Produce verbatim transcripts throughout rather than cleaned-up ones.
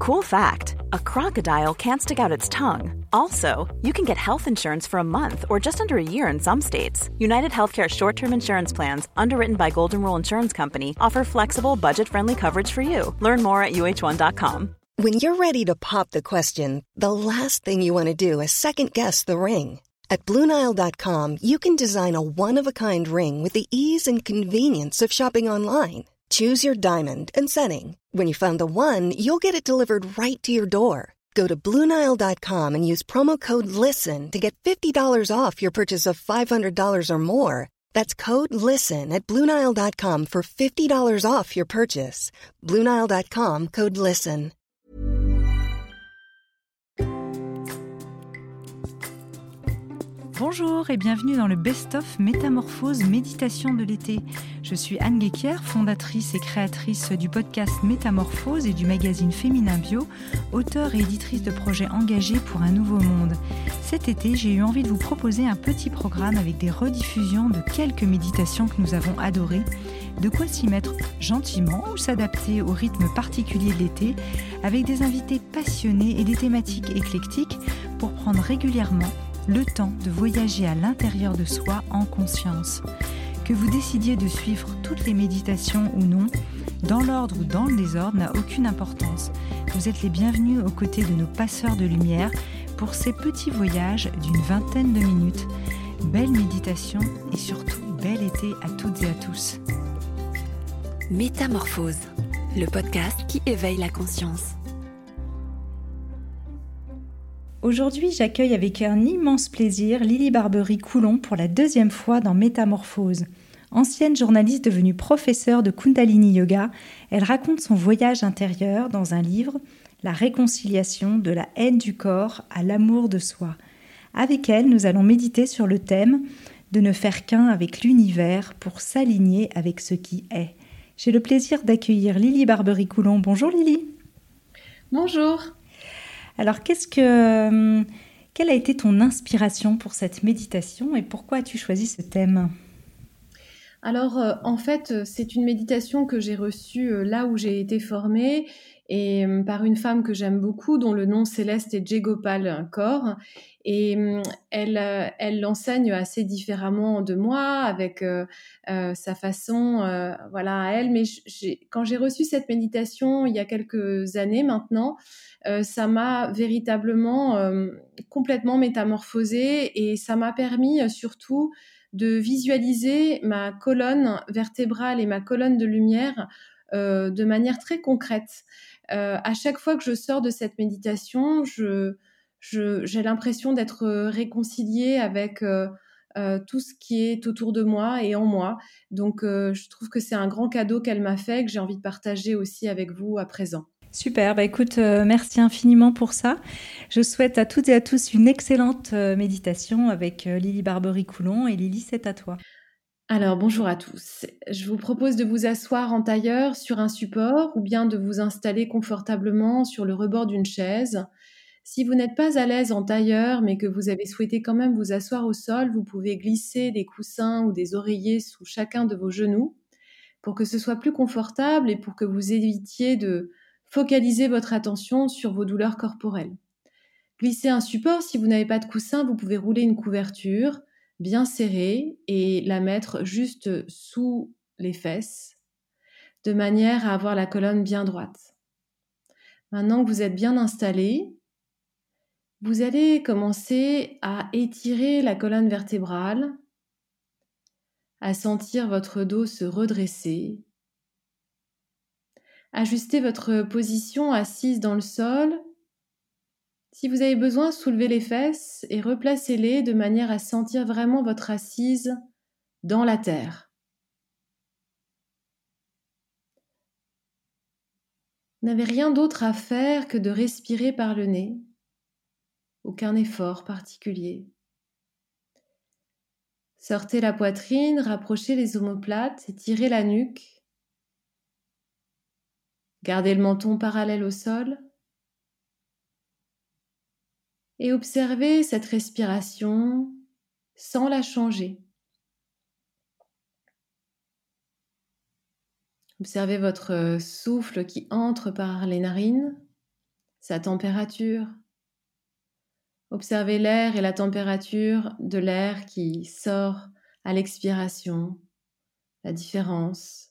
Cool fact, a crocodile can't stick out its tongue. Also, you can get health insurance for a month or just under a year in some states. United Healthcare short-term insurance plans, underwritten by Golden Rule Insurance Company, offer flexible, budget-friendly coverage for you. Learn more at U H one dot com. When you're ready to pop the question, the last thing you want to do is second-guess the ring. At Blue Nile dot com, you can design a one-of-a-kind ring with the ease and convenience of shopping online. Choose your diamond and setting. When you find the one, you'll get it delivered right to your door. Go to Blue Nile dot com and use promo code LISTEN to get fifty dollars off your purchase of five hundred dollars or more. That's code LISTEN at Blue Nile dot com for fifty dollars off your purchase. Blue Nile dot com, code LISTEN. Bonjour et bienvenue dans le Best-of Métamorphose Méditation de l'été. Je suis Anne Guéquière, fondatrice et créatrice du podcast Métamorphose et du magazine Féminin Bio, auteure et éditrice de projets engagés pour un nouveau monde. Cet été, j'ai eu envie de vous proposer un petit programme avec des rediffusions de quelques méditations que nous avons adorées. De quoi s'y mettre gentiment ou s'adapter au rythme particulier de l'été, avec des invités passionnés et des thématiques éclectiques pour prendre régulièrement le temps de voyager à l'intérieur de soi en conscience. Que vous décidiez de suivre toutes les méditations ou non, dans l'ordre ou dans le désordre n'a aucune importance. Vous êtes les bienvenus aux côtés de nos passeurs de lumière pour ces petits voyages d'une vingtaine de minutes. Belle méditation et surtout bel été à toutes et à tous. Métamorphose, le podcast qui éveille la conscience. Aujourd'hui, j'accueille avec un immense plaisir Lily Barbery-Coulon pour la deuxième fois dans Métamorphose. Ancienne journaliste devenue professeure de Kundalini Yoga, elle raconte son voyage intérieur dans un livre, La réconciliation de la haine du corps à l'amour de soi. Avec elle, nous allons méditer sur le thème de ne faire qu'un avec l'univers pour s'aligner avec ce qui est. J'ai le plaisir d'accueillir Lily Barbery-Coulon. Bonjour Lily. Bonjour. Alors, qu'est-ce que, quelle a été ton inspiration pour cette méditation et pourquoi as-tu choisi ce thème ? Alors, euh, en fait, c'est une méditation que j'ai reçue euh, là où j'ai été formée et euh, par une femme que j'aime beaucoup, dont le nom céleste est Jayagopal Kaur. Et euh, elle, euh, elle l'enseigne assez différemment de moi, avec euh, euh, sa façon, euh, voilà, à elle. Mais j'ai, quand j'ai reçu cette méditation il y a quelques années maintenant, euh, ça m'a véritablement euh, complètement métamorphosée et ça m'a permis euh, surtout de visualiser ma colonne vertébrale et ma colonne de lumière euh, de manière très concrète. Euh, à chaque fois que je sors de cette méditation, je, je, j'ai l'impression d'être réconciliée avec euh, euh, tout ce qui est autour de moi et en moi. Donc, euh, je trouve que c'est un grand cadeau qu'elle m'a fait, que j'ai envie de partager aussi avec vous à présent. Super, bah écoute, euh, merci infiniment pour ça. Je souhaite à toutes et à tous une excellente euh, méditation avec euh, Lily Barbery-Coulon. Et Lily, c'est à toi. Alors, bonjour à tous. Je vous propose de vous asseoir en tailleur sur un support ou bien de vous installer confortablement sur le rebord d'une chaise. Si vous n'êtes pas à l'aise en tailleur, mais que vous avez souhaité quand même vous asseoir au sol, vous pouvez glisser des coussins ou des oreillers sous chacun de vos genoux pour que ce soit plus confortable et pour que vous évitiez de focaliser votre attention sur vos douleurs corporelles. Glissez un support. Si vous n'avez pas de coussin, vous pouvez rouler une couverture bien serrée et la mettre juste sous les fesses, de manière à avoir la colonne bien droite. Maintenant que vous êtes bien installé, vous allez commencer à étirer la colonne vertébrale, à sentir votre dos se redresser. Ajustez votre position assise dans le sol. Si vous avez besoin, soulevez les fesses et replacez-les de manière à sentir vraiment votre assise dans la terre. Vous n'avez rien d'autre à faire que de respirer par le nez. Aucun effort particulier. Sortez la poitrine, rapprochez les omoplates, étirez la nuque. Gardez le menton parallèle au sol. Et observez cette respiration sans la changer. Observez votre souffle qui entre par les narines sa température. Observez l'air et la température de l'air qui sort à l'expiration, la différence.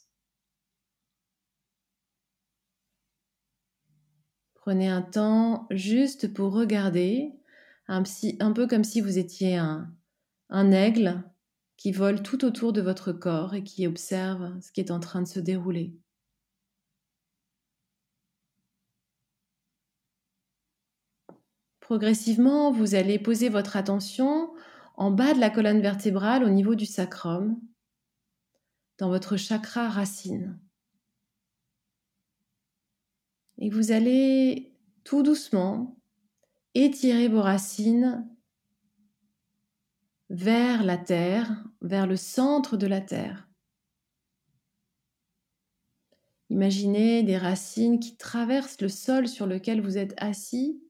Prenez un temps juste pour regarder, un, psy, un peu comme si vous étiez un, un aigle qui vole tout autour de votre corps et qui observe ce qui est en train de se dérouler. Progressivement, vous allez poser votre attention en bas de la colonne vertébrale au niveau du sacrum, dans votre chakra racine. Et vous allez tout doucement étirer vos racines vers la terre, vers le centre de la terre. Imaginez des racines qui traversent le sol sur lequel vous êtes assis.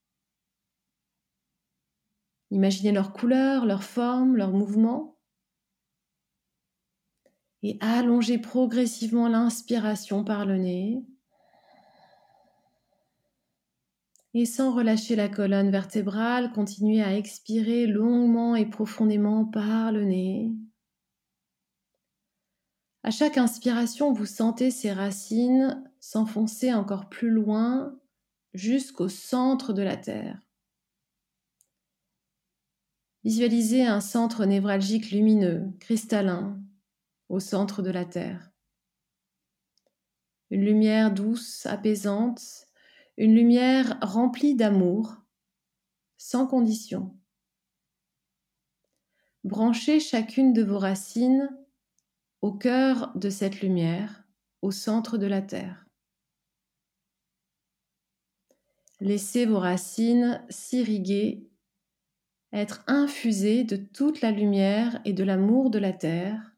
Imaginez leur couleur, leur forme, leur mouvement. Et allongez progressivement l'inspiration par le nez. Et sans relâcher la colonne vertébrale, continuez à expirer longuement et profondément par le nez. À chaque inspiration, vous sentez ces racines s'enfoncer encore plus loin jusqu'au centre de la terre. Visualisez un centre névralgique lumineux, cristallin, au centre de la terre. Une lumière douce, apaisante, une lumière remplie d'amour, sans condition. Branchez chacune de vos racines au cœur de cette lumière, au centre de la terre. Laissez vos racines s'irriguer, être infusées de toute la lumière et de l'amour de la terre.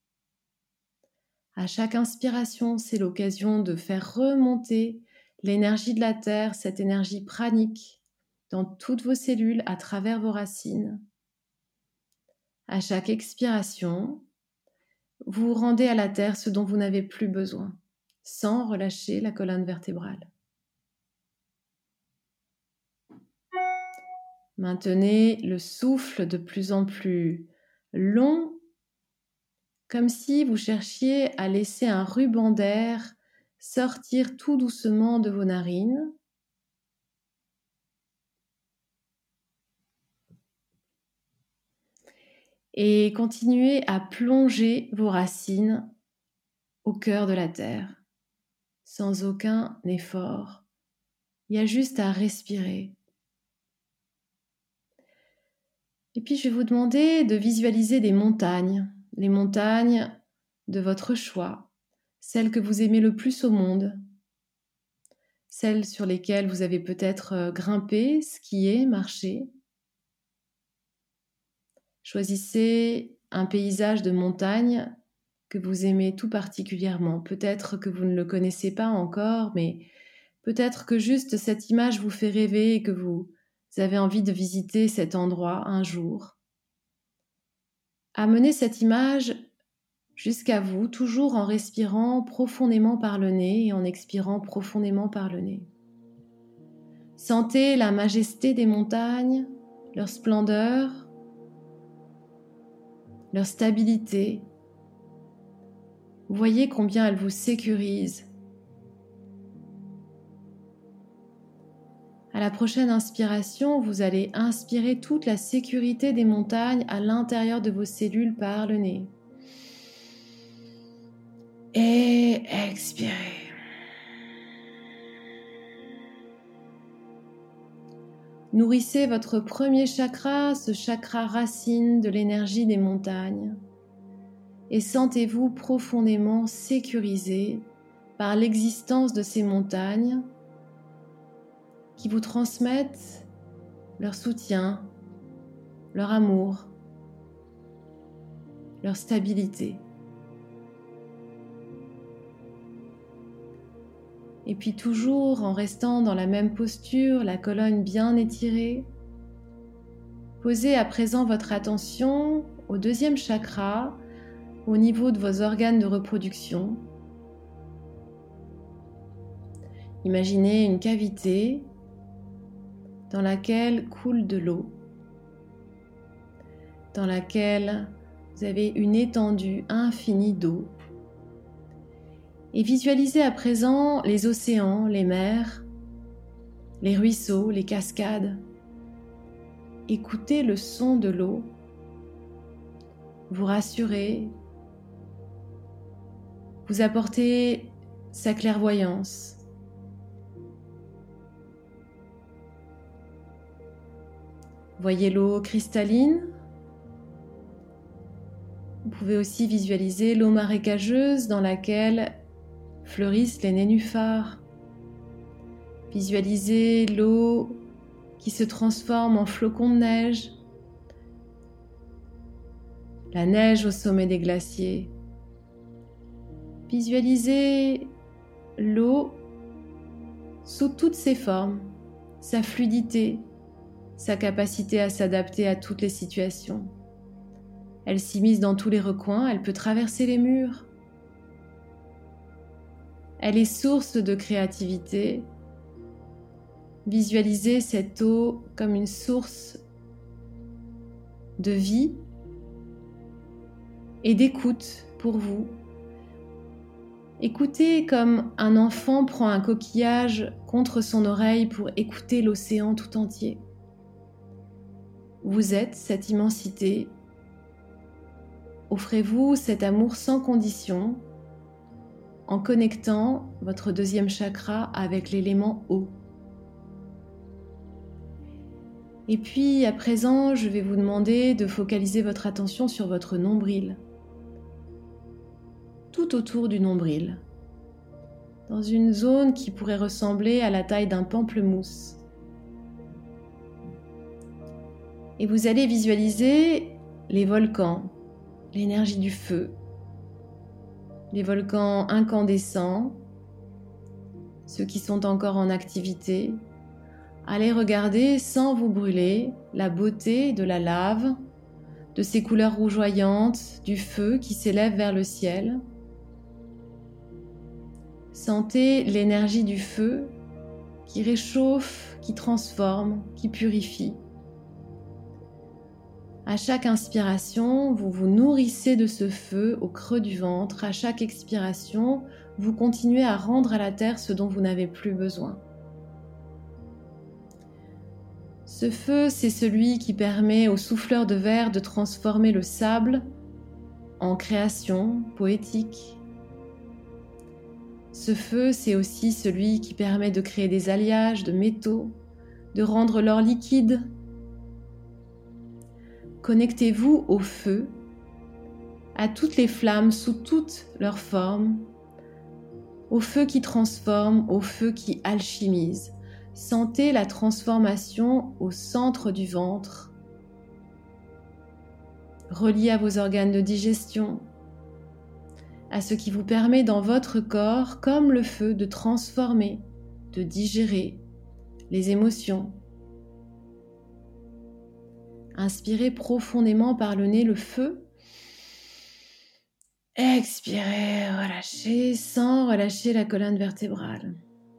À chaque inspiration, c'est l'occasion de faire remonter l'énergie de la terre, cette énergie pranique, dans toutes vos cellules à travers vos racines. À chaque expiration, vous rendez à la terre ce dont vous n'avez plus besoin, sans relâcher la colonne vertébrale. Maintenez le souffle de plus en plus long, comme si vous cherchiez à laisser un ruban d'air sortir tout doucement de vos narines. Et continuez à plonger vos racines au cœur de la terre, sans aucun effort. Il y a juste à respirer. Et puis je vais vous demander de visualiser des montagnes, les montagnes de votre choix, celles que vous aimez le plus au monde, celles sur lesquelles vous avez peut-être grimpé, skié, marché. Choisissez un paysage de montagne que vous aimez tout particulièrement. Peut-être que vous ne le connaissez pas encore, mais peut-être que juste cette image vous fait rêver et que vous avez envie de visiter cet endroit un jour. Amenez cette image jusqu'à vous, toujours en respirant profondément par le nez et en expirant profondément par le nez. Sentez la majesté des montagnes, leur splendeur, leur stabilité. Voyez combien elles vous sécurisent. À la prochaine inspiration, vous allez inspirer toute la sécurité des montagnes à l'intérieur de vos cellules par le nez. Et expirez. Nourrissez votre premier chakra, ce chakra racine de l'énergie des montagnes. Et sentez-vous profondément sécurisé par l'existence de ces montagnes qui vous transmettent leur soutien, leur amour, leur stabilité. Et puis toujours en restant dans la même posture, la colonne bien étirée, posez à présent votre attention au deuxième chakra, au niveau de vos organes de reproduction. Imaginez une cavité dans laquelle coule de l'eau, dans laquelle vous avez une étendue infinie d'eau. Et visualisez à présent les océans, les mers, les ruisseaux, les cascades. Écoutez le son de l'eau, vous rassurez, vous apportez sa clairvoyance. Voyez l'eau cristalline. Vous pouvez aussi visualiser l'eau marécageuse dans laquelle fleurissent les nénuphars. Visualisez l'eau qui se transforme en flocons de neige. La neige au sommet des glaciers. Visualisez l'eau sous toutes ses formes, sa fluidité, sa capacité à s'adapter à toutes les situations. Elle s'immisce dans tous les recoins, elle peut traverser les murs. Elle est source de créativité. Visualisez cette eau comme une source de vie et d'écoute pour vous. Écoutez comme un enfant prend un coquillage contre son oreille pour écouter l'océan tout entier. Vous êtes cette immensité. Offrez-vous cet amour sans condition en connectant votre deuxième chakra avec l'élément eau. Et puis à présent, je vais vous demander de focaliser votre attention sur votre nombril, tout autour du nombril, dans une zone qui pourrait ressembler à la taille d'un pamplemousse. Et vous allez visualiser les volcans, l'énergie du feu, les volcans incandescents, ceux qui sont encore en activité. Allez regarder sans vous brûler la beauté de la lave, de ces couleurs rougeoyantes, du feu qui s'élève vers le ciel. Sentez l'énergie du feu qui réchauffe, qui transforme, qui purifie. À chaque inspiration, vous vous nourrissez de ce feu au creux du ventre. À chaque expiration, vous continuez à rendre à la terre ce dont vous n'avez plus besoin. Ce feu, c'est celui qui permet au souffleur de verre de transformer le sable en création poétique. Ce feu, c'est aussi celui qui permet de créer des alliages de métaux, de rendre l'or liquide. Connectez-vous au feu, à toutes les flammes sous toutes leurs formes, au feu qui transforme, au feu qui alchimise. Sentez la transformation au centre du ventre, relié à vos organes de digestion, à ce qui vous permet dans votre corps, comme le feu, de transformer, de digérer les émotions. Inspirez profondément par le nez le feu. Expirez, relâchez, sans relâcher la colonne vertébrale.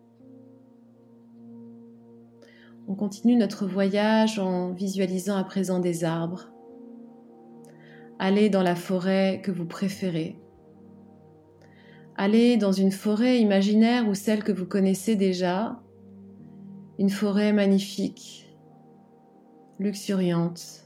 On continue notre voyage en visualisant à présent des arbres. Allez dans la forêt que vous préférez. Allez dans une forêt imaginaire ou celle que vous connaissez déjà. Une forêt magnifique, luxuriante.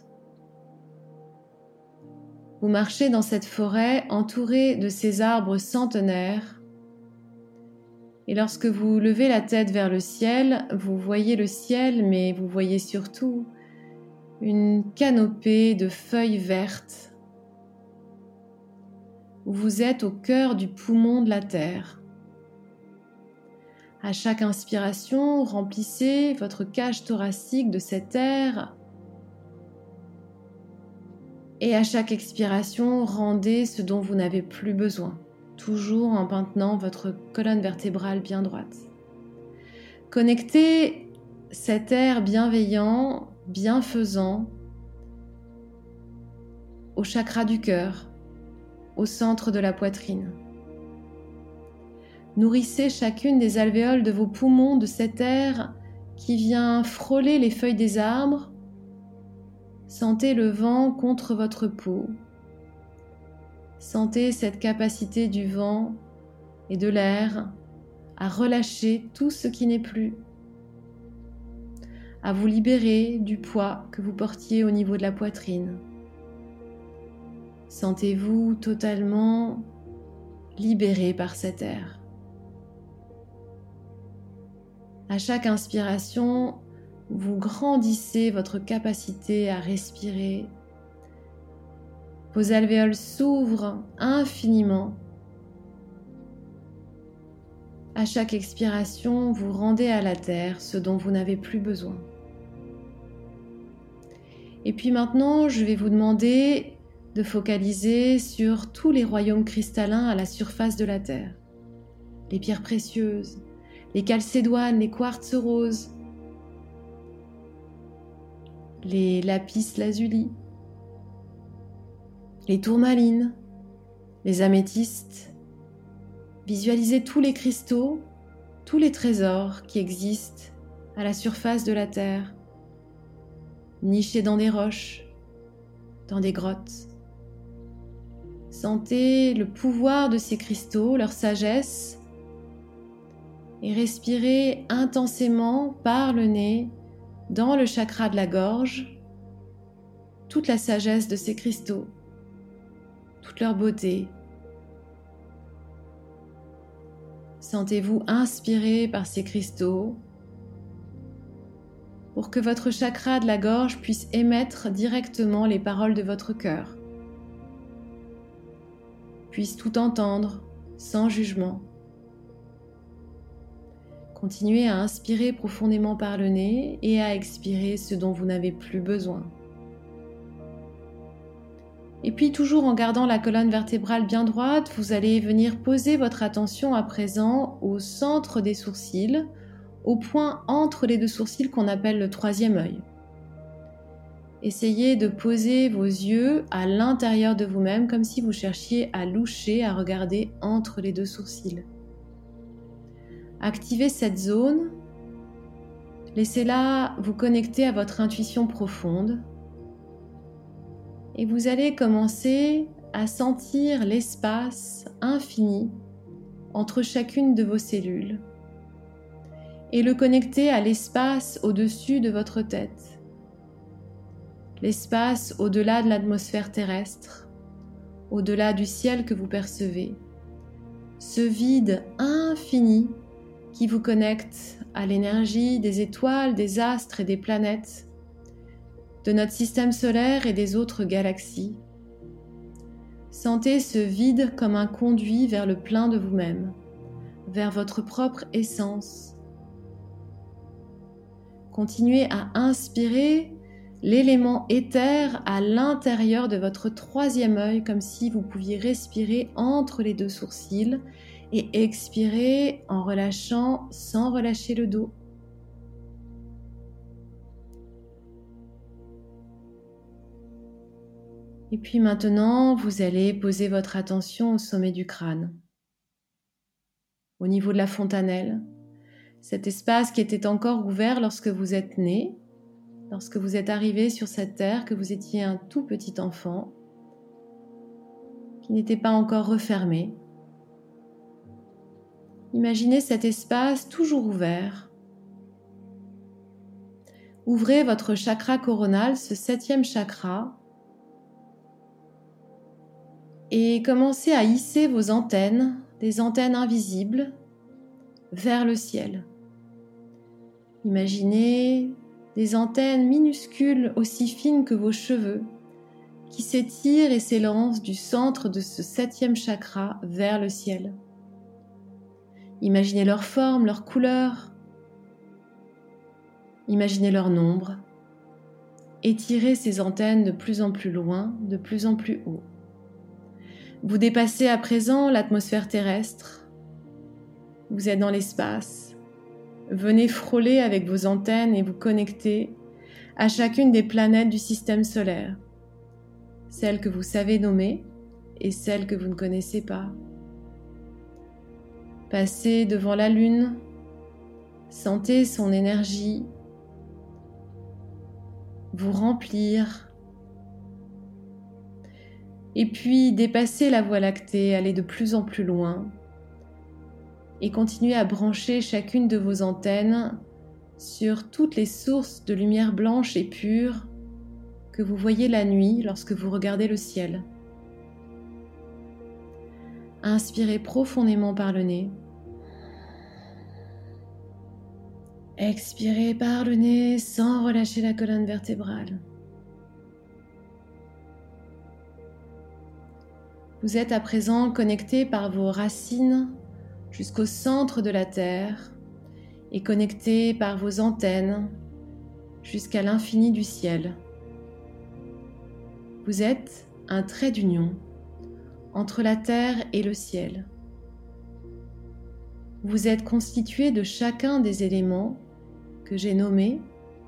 Vous marchez dans cette forêt entourée de ces arbres centenaires. Et lorsque vous levez la tête vers le ciel, vous voyez le ciel, mais vous voyez surtout une canopée de feuilles vertes. Vous êtes au cœur du poumon de la terre. À chaque inspiration, remplissez votre cage thoracique de cet air. Et à chaque expiration, rendez ce dont vous n'avez plus besoin, toujours en maintenant votre colonne vertébrale bien droite. Connectez cet air bienveillant, bienfaisant, au chakra du cœur, au centre de la poitrine. Nourrissez chacune des alvéoles de vos poumons de cet air qui vient frôler les feuilles des arbres. Sentez le vent contre votre peau. Sentez cette capacité du vent et de l'air à relâcher tout ce qui n'est plus, à vous libérer du poids que vous portiez au niveau de la poitrine. Sentez-vous totalement libéré par cet air. À chaque inspiration, vous grandissez votre capacité à respirer. Vos alvéoles s'ouvrent infiniment. À chaque expiration, vous rendez à la terre ce dont vous n'avez plus besoin. Et puis maintenant, je vais vous demander de focaliser sur tous les royaumes cristallins à la surface de la terre. Les pierres précieuses, les calcédoines, les quartz roses, les lapis lazuli, les tourmalines, les améthystes. Visualisez tous les cristaux, tous les trésors qui existent à la surface de la terre, nichés dans des roches, dans des grottes. Sentez le pouvoir de ces cristaux, leur sagesse, et respirez intensément par le nez, dans le chakra de la gorge, toute la sagesse de ces cristaux, toute leur beauté. Sentez-vous inspiré par ces cristaux pour que votre chakra de la gorge puisse émettre directement les paroles de votre cœur, puisse tout entendre sans jugement. Continuez à inspirer profondément par le nez et à expirer ce dont vous n'avez plus besoin. Et puis toujours en gardant la colonne vertébrale bien droite, vous allez venir poser votre attention à présent au centre des sourcils, au point entre les deux sourcils qu'on appelle le troisième œil. Essayez de poser vos yeux à l'intérieur de vous-même comme si vous cherchiez à loucher, à regarder entre les deux sourcils. Activez cette zone, laissez-la vous connecter à votre intuition profonde et vous allez commencer à sentir l'espace infini entre chacune de vos cellules et le connecter à l'espace au-dessus de votre tête, l'espace au-delà de l'atmosphère terrestre, au-delà du ciel que vous percevez, ce vide infini qui vous connecte à l'énergie des étoiles, des astres et des planètes, de notre système solaire et des autres galaxies. Sentez ce vide comme un conduit vers le plein de vous-même, vers votre propre essence. Continuez à inspirer l'élément éther à l'intérieur de votre troisième œil, comme si vous pouviez respirer entre les deux sourcils et expirer en relâchant sans relâcher le dos. Et puis maintenant, vous allez poser votre attention au sommet du crâne, au niveau de la fontanelle, cet espace qui était encore ouvert lorsque vous êtes né, lorsque vous êtes arrivé sur cette terre, que vous étiez un tout petit enfant, qui n'était pas encore refermé. Imaginez cet espace toujours ouvert. Ouvrez votre chakra coronal, ce septième chakra, et commencez à hisser vos antennes, des antennes invisibles, vers le ciel. Imaginez des antennes minuscules aussi fines que vos cheveux qui s'étirent et s'élancent du centre de ce septième chakra vers le ciel. Imaginez leur forme, leur couleur. Imaginez leur nombre. Étirez ces antennes de plus en plus loin, de plus en plus haut. Vous dépassez à présent l'atmosphère terrestre. Vous êtes dans l'espace. Venez frôler avec vos antennes et vous connecter à chacune des planètes du système solaire, celles que vous savez nommer et celles que vous ne connaissez pas. Passez devant la Lune, Sentez son énergie vous remplir. Et puis dépassez la Voie lactée, allez de plus en plus loin et continuez à brancher chacune de vos antennes sur toutes les sources de lumière blanche et pure que vous voyez la nuit lorsque vous regardez le ciel. Inspirez profondément par le nez. Expirez par le nez sans relâcher la colonne vertébrale. Vous êtes à présent connecté par vos racines jusqu'au centre de la Terre et connecté par vos antennes jusqu'à l'infini du ciel. Vous êtes un trait d'union entre la Terre et le ciel. Vous êtes constitué de chacun des éléments que j'ai nommés.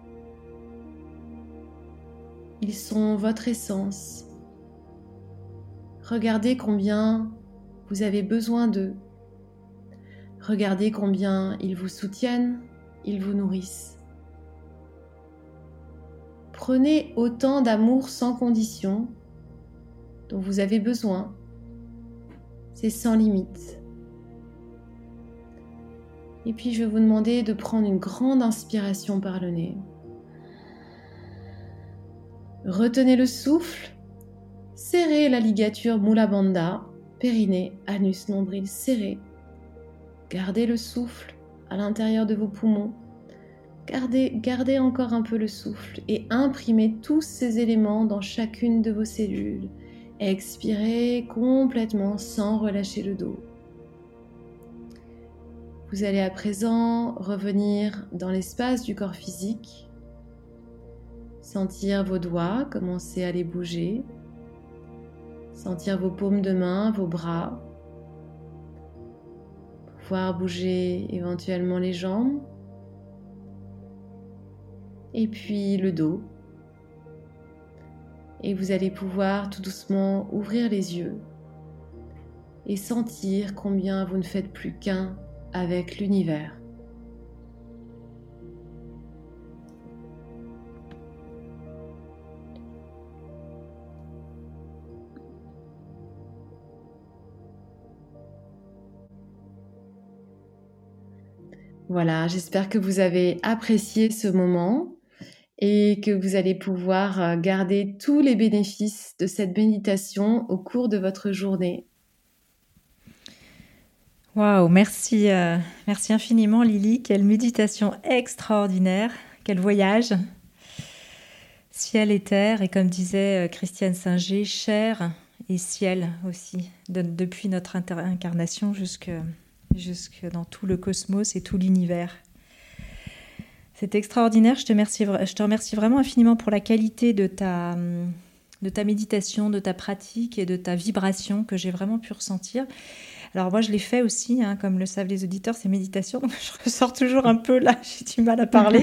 Ils sont votre essence. Regardez combien vous avez besoin d'eux. Regardez combien ils vous soutiennent, ils vous nourrissent. Prenez autant d'amour sans condition dont vous avez besoin. C'est sans limite. Et puis je vais vous demander de prendre une grande inspiration par le nez. Retenez le souffle, serrez la ligature Mula Bandha, périnée, anus, nombril serré. Gardez le souffle à l'intérieur de vos poumons. Gardez, gardez encore un peu le souffle et imprimez tous ces éléments dans chacune de vos cellules. Expirez complètement sans relâcher le dos. Vous allez à présent revenir dans l'espace du corps physique, sentir vos doigts commencer à les bouger, sentir vos paumes de main, vos bras, pouvoir bouger éventuellement les jambes, et puis le dos. Et vous allez pouvoir tout doucement ouvrir les yeux et sentir combien vous ne faites plus qu'un avec l'univers. Voilà, j'espère que vous avez apprécié ce moment et que vous allez pouvoir garder tous les bénéfices de cette méditation au cours de votre journée. Waouh, merci, euh, merci infiniment Lily, quelle méditation extraordinaire, quel voyage, ciel et terre, et comme disait Christiane Singer, chair et ciel aussi, de, depuis notre inter- incarnation jusque, jusque dans tout le cosmos et tout l'univers. C'est extraordinaire, je te remercie, je te remercie vraiment infiniment pour la qualité de ta, de ta méditation, de ta pratique et de ta vibration que j'ai vraiment pu ressentir. Alors moi je l'ai fait aussi, hein, comme le savent les auditeurs, ces méditations, donc je ressors toujours un peu là, j'ai du mal à parler.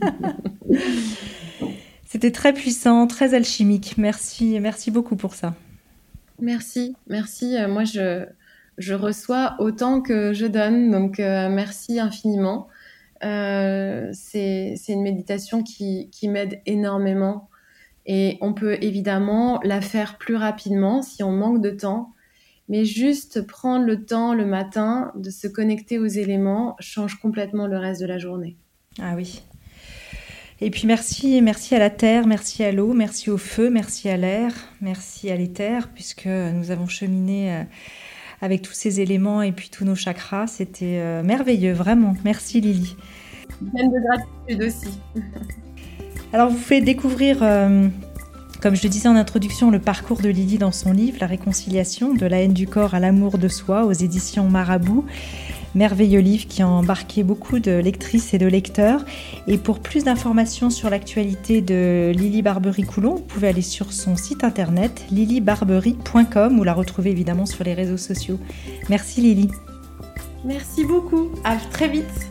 C'était très puissant, très alchimique, merci, merci beaucoup pour ça. Merci, merci, euh, moi je, je reçois autant que je donne, donc euh, merci infiniment. Euh, c'est, c'est une méditation qui, qui m'aide énormément et on peut évidemment la faire plus rapidement si on manque de temps. Mais juste prendre le temps le matin de se connecter aux éléments change complètement le reste de la journée. Ah oui. Et puis merci, merci à la terre, merci à l'eau, merci au feu, merci à l'air, merci à l'éther, puisque nous avons cheminé avec tous ces éléments et puis tous nos chakras. C'était merveilleux, vraiment. Merci Lily. Pleine de gratitude aussi. Alors vous faites découvrir... Euh, Comme je le disais en introduction, le parcours de Lily dans son livre « La réconciliation, de la haine du corps à l'amour de soi » aux éditions Marabout. Merveilleux livre qui a embarqué beaucoup de lectrices et de lecteurs. Et pour plus d'informations sur l'actualité de Lily Barbery-Coulon, vous pouvez aller sur son site internet lily barbery point com ou la retrouver évidemment sur les réseaux sociaux. Merci Lily. Merci beaucoup. À très vite.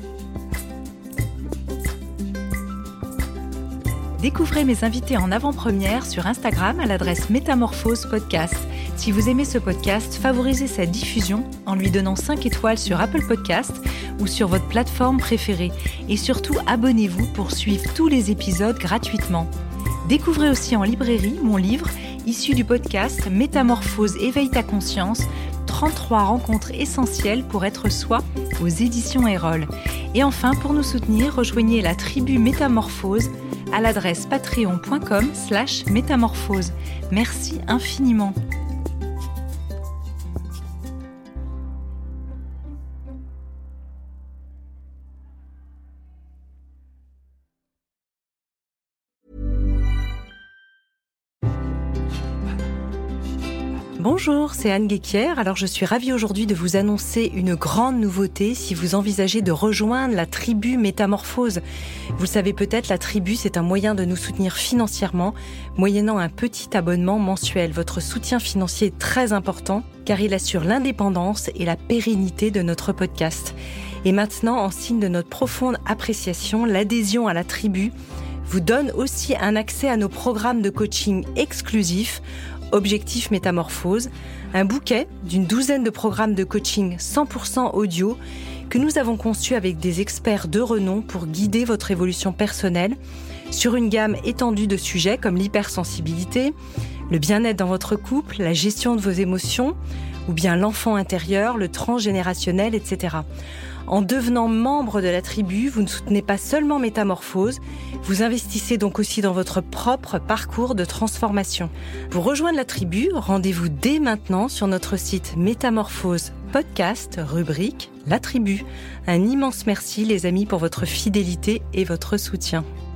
Découvrez mes invités en avant-première sur Instagram à l'adresse Métamorphose Podcast. Si vous aimez ce podcast, favorisez sa diffusion en lui donnant cinq étoiles sur Apple Podcasts ou sur votre plateforme préférée. Et surtout, abonnez-vous pour suivre tous les épisodes gratuitement. Découvrez aussi en librairie mon livre, issu du podcast Métamorphose, éveille ta conscience, trente-trois rencontres essentielles pour être soi aux éditions Erol. Et enfin, pour nous soutenir, rejoignez la tribu Métamorphose à l'adresse patreon.com slash métamorphose. Merci infiniment. Bonjour, c'est Anne Guéquière. Alors je suis ravie aujourd'hui de vous annoncer une grande nouveauté si vous envisagez de rejoindre la tribu Métamorphose. Vous le savez peut-être, la tribu, c'est un moyen de nous soutenir financièrement, moyennant un petit abonnement mensuel. Votre soutien financier est très important car il assure l'indépendance et la pérennité de notre podcast. Et maintenant, en signe de notre profonde appréciation, l'adhésion à la tribu vous donne aussi un accès à nos programmes de coaching exclusifs, Objectif Métamorphose, un bouquet d'une douzaine de programmes de coaching cent pour cent audio que nous avons conçus avec des experts de renom pour guider votre évolution personnelle sur une gamme étendue de sujets comme l'hypersensibilité, le bien-être dans votre couple, la gestion de vos émotions, ou bien l'enfant intérieur, le transgénérationnel, et cetera. En devenant membre de la tribu, vous ne soutenez pas seulement Métamorphose, vous investissez donc aussi dans votre propre parcours de transformation. Pour rejoindre la tribu, rendez-vous dès maintenant sur notre site Métamorphose Podcast, rubrique La Tribu. Un immense merci les amis pour votre fidélité et votre soutien.